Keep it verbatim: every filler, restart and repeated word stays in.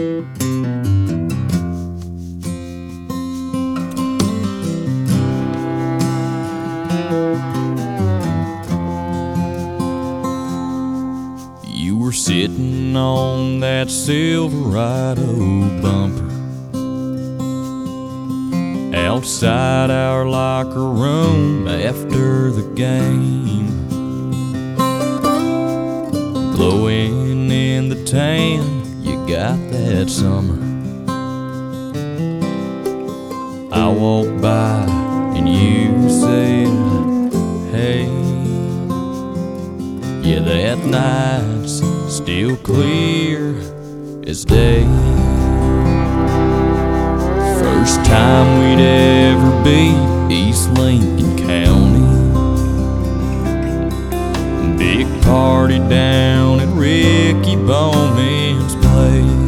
You were sitting on that Silverado bumper outside our locker room after the game, glowing in the tan you got that summer. I walked by and you said, hey. Yeah, that night's still clear as day. First time we'd ever beat East Lincoln County. Big party down at Ricky Bone.